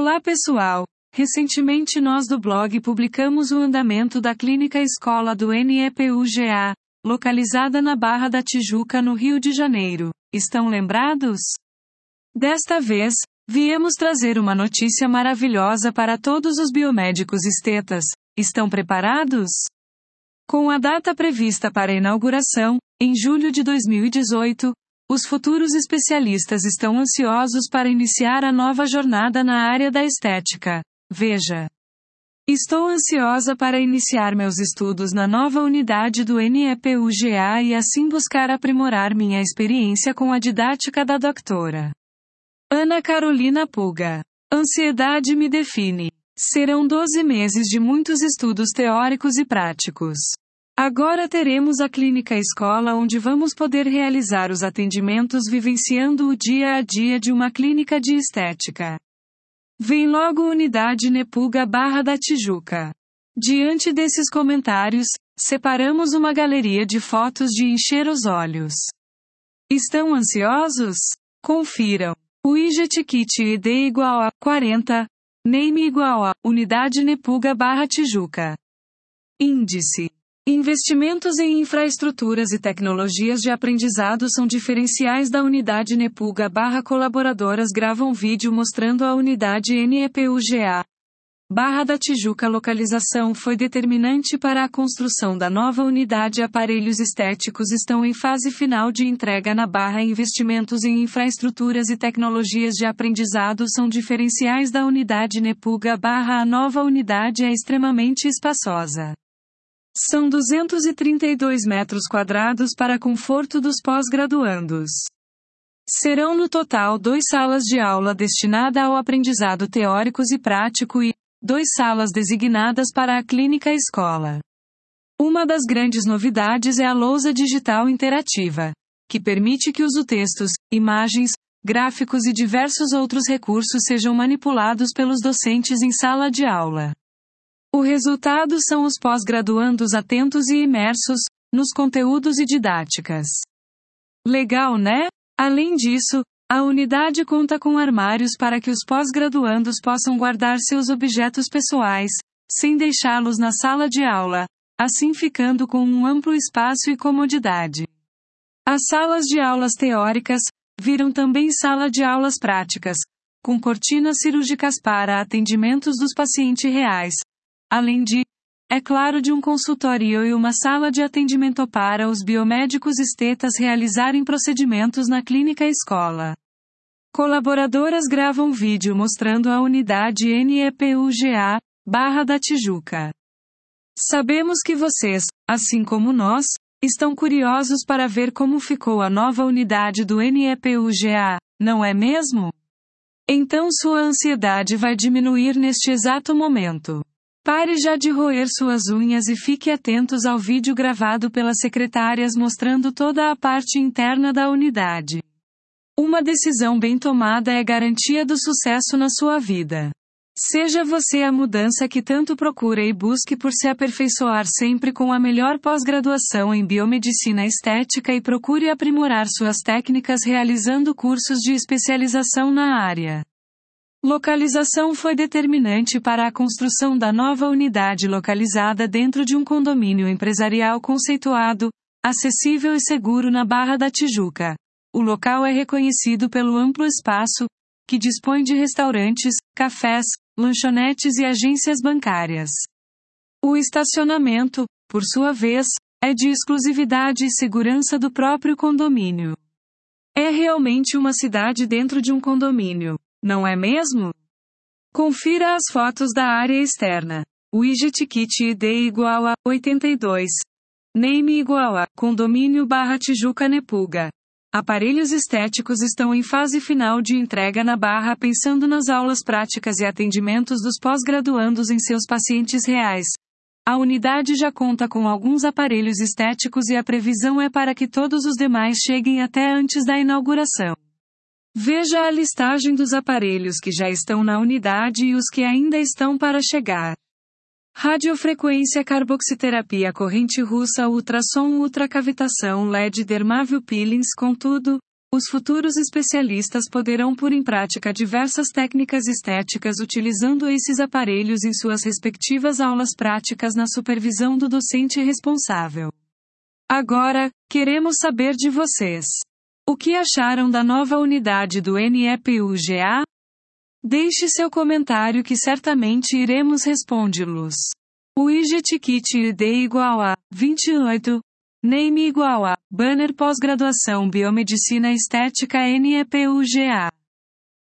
Olá pessoal! Recentemente nós do blog publicamos o andamento da Clínica Escola do NEPUGA, localizada na Barra da Tijuca, no Rio de Janeiro. Estão lembrados? Desta vez, viemos trazer uma notícia maravilhosa para todos os biomédicos estetas. Estão preparados? Com a data prevista para a inauguração, em julho de 2018, os futuros especialistas estão ansiosos para iniciar a nova jornada na área da estética. Veja. Estou ansiosa para iniciar meus estudos na nova unidade do NEPUGA e assim buscar aprimorar minha experiência com a didática da doutora Ana Carolina Puga. Ansiedade me define. Serão 12 meses de muitos estudos teóricos e práticos. Agora teremos a clínica escola onde vamos poder realizar os atendimentos vivenciando o dia a dia de uma clínica de estética. Vem logo Unidade Nepuga Barra da Tijuca. Diante desses comentários, separamos uma galeria de fotos de encher os olhos. Estão ansiosos? Confiram. Widget Kit ID igual a 40, Name igual a Unidade Nepuga Barra Tijuca. Índice. Investimentos em infraestruturas e tecnologias de aprendizado são diferenciais da unidade Nepuga barra colaboradoras gravam vídeo mostrando a unidade NEPUGA. Barra da Tijuca. Localização foi determinante para a construção da nova unidade. Aparelhos estéticos estão em fase final de entrega na Barra. Investimentos em infraestruturas e tecnologias de aprendizado são diferenciais da unidade Nepuga barra. A nova unidade é extremamente espaçosa. São 232 metros quadrados para conforto dos pós-graduandos. Serão no total 2 salas de aula destinadas ao aprendizado teóricos e prático e 2 salas designadas para a clínica escola. Uma das grandes novidades é a lousa digital interativa, que permite que os textos, imagens, gráficos e diversos outros recursos sejam manipulados pelos docentes em sala de aula. O resultado são os pós-graduandos atentos e imersos nos conteúdos e didáticas. Legal, né? Além disso, a unidade conta com armários para que os pós-graduandos possam guardar seus objetos pessoais, sem deixá-los na sala de aula, assim ficando com um amplo espaço e comodidade. As salas de aulas teóricas viram também sala de aulas práticas, com cortinas cirúrgicas para atendimentos dos pacientes reais. Além de, é claro, de um consultório e uma sala de atendimento para os biomédicos estetas realizarem procedimentos na clínica escola. Colaboradoras gravam vídeo mostrando a unidade NEPUGA, Barra da Tijuca. Sabemos que vocês, assim como nós, estão curiosos para ver como ficou a nova unidade do NEPUGA, não é mesmo? Então sua ansiedade vai diminuir neste exato momento. Pare já de roer suas unhas e fique atentos ao vídeo gravado pelas secretárias mostrando toda a parte interna da unidade. Uma decisão bem tomada é garantia do sucesso na sua vida. Seja você a mudança que tanto procura e busque por se aperfeiçoar sempre com a melhor pós-graduação em biomedicina estética e procure aprimorar suas técnicas realizando cursos de especialização na área. Localização foi determinante para a construção da nova unidade localizada dentro de um condomínio empresarial conceituado, acessível e seguro na Barra da Tijuca. O local é reconhecido pelo amplo espaço, que dispõe de restaurantes, cafés, lanchonetes e agências bancárias. O estacionamento, por sua vez, é de exclusividade e segurança do próprio condomínio. É realmente uma cidade dentro de um condomínio. Não é mesmo? Confira as fotos da área externa. Widget Kit ID igual a 82. Name igual a Condomínio Barra Tijuca Nepuga. Aparelhos estéticos estão em fase final de entrega na Barra pensando nas aulas práticas e atendimentos dos pós-graduandos em seus pacientes reais. A unidade já conta com alguns aparelhos estéticos e a previsão é para que todos os demais cheguem até antes da inauguração. Veja a listagem dos aparelhos que já estão na unidade e os que ainda estão para chegar. Radiofrequência, carboxiterapia, corrente russa, ultrassom, ultracavitação, LED, dermável, peelings, contudo, Os futuros especialistas poderão pôr em prática diversas técnicas estéticas utilizando esses aparelhos em suas respectivas aulas práticas na supervisão do docente responsável. Agora, queremos saber de vocês. O que acharam da nova unidade do NEPUGA? Deixe seu comentário que certamente iremos respondê-los. O Widget Kit ID igual a 28. Name igual a Banner Pós-graduação Biomedicina Estética NEPUGA.